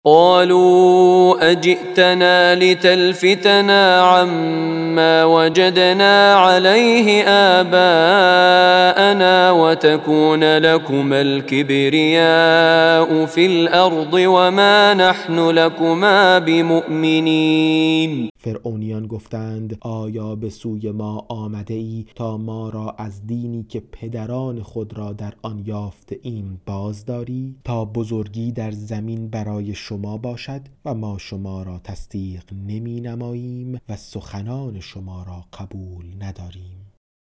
قالوا أجئتنا لتلفتنا عما وجدنا عليه آباءنا وتكون لكما الكبرياء في الأرض وما نحن لكما بمؤمنين. فرعونیان گفتند آیا به سوی ما آمده ای تا ما را از دینی که پدران خود را در آن یافته ایم باز داری تا بزرگی در زمین برای شما باشد و ما شما را تصدیق نمی نماییم و سخنان شما را قبول نداریم.